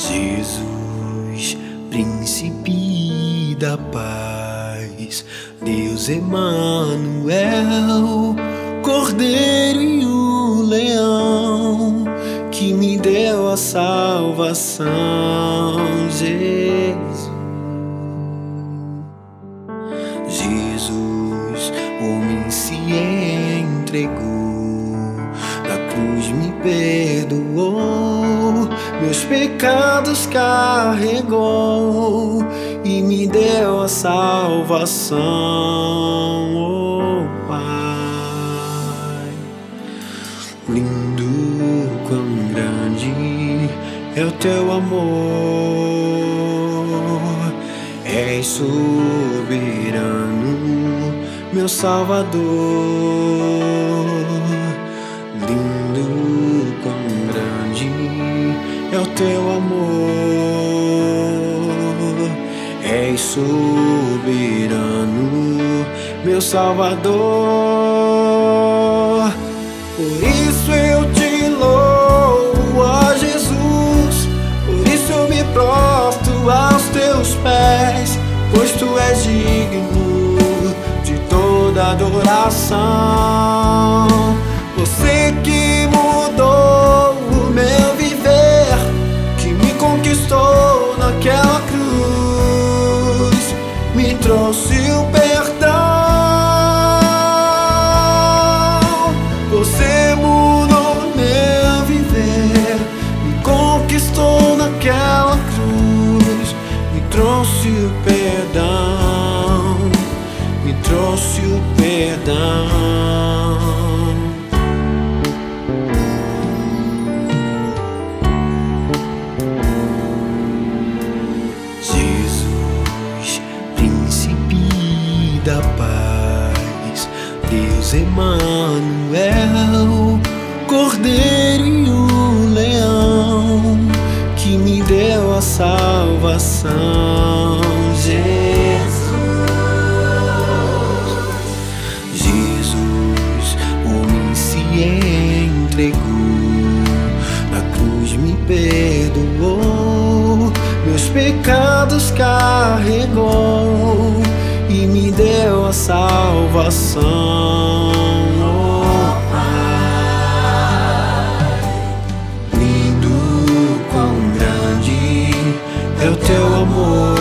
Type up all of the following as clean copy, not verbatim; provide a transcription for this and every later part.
Jesus, príncipe da paz, Deus Emanuel, Cordeiro e o leão, que me deu a salvação. Jesus, homem se entregou, na cruz me perdoou, meus pecados carregou e me deu a salvação. Oh Pai, lindo, quão grande é o teu amor, és soberano, meu Salvador. Lindo, quão grande é o teu amor, és soberano, meu Salvador. Por isso eu te louvo, ó Jesus, por isso eu me prostro aos teus pés, pois tu és digno de toda adoração. Você que mudou o meu viver, que me conquistou naquela cruz, me trouxe o perdão. Você mudou meu viver, me conquistou naquela cruz, me trouxe o perdão, me trouxe o perdão. Jesus, príncipe da paz, Deus Emanuel, Cordeiro e o leão, que me deu a salvação. Jesus, homem se entregou, na cruz me perdoou, meus pecados carregou e me deu a salvação. Oh Pai, lindo, quão grande é o teu amor,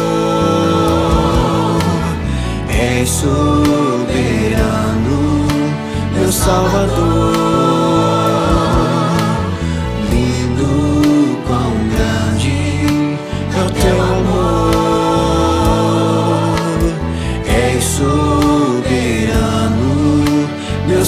és soberano, meu Salvador. Lindo, quão grande é o teu amor, és soberano, meu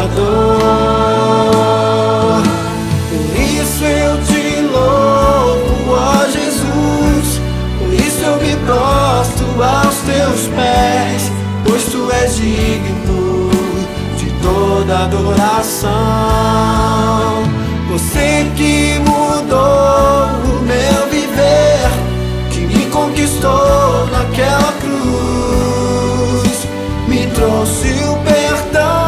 Salvador. Por isso eu te louvo, ó Jesus, por isso eu me prostro aos teus pés, pois tu és digno de toda adoração. Você que mudou o meu viver, que me conquistou naquela cruz, me trouxe o perdão.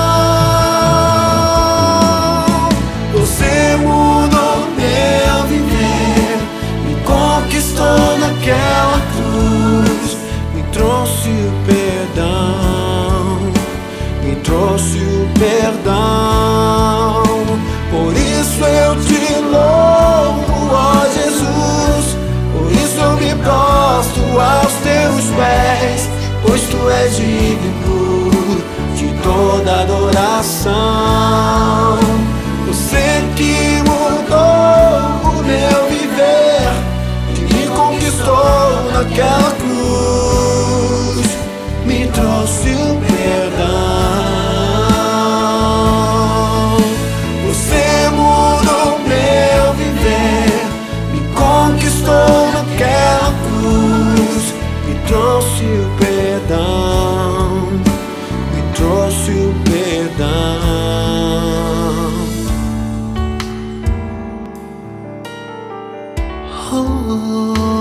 Você mudou meu viver, me conquistou naquela cruz, me trouxe o perdão, me trouxe o perdão. Por isso eu te louvo, ó Jesus, por isso eu me prostro aos teus pés, pois tu és digno de toda adoração. Você que mudou o meu viver, que me conquistou naquela cruz, me trouxe o perdão. Você mudou meu viver, me conquistou naquela cruz, me trouxe o perdão, me trouxe o perdão. Oh.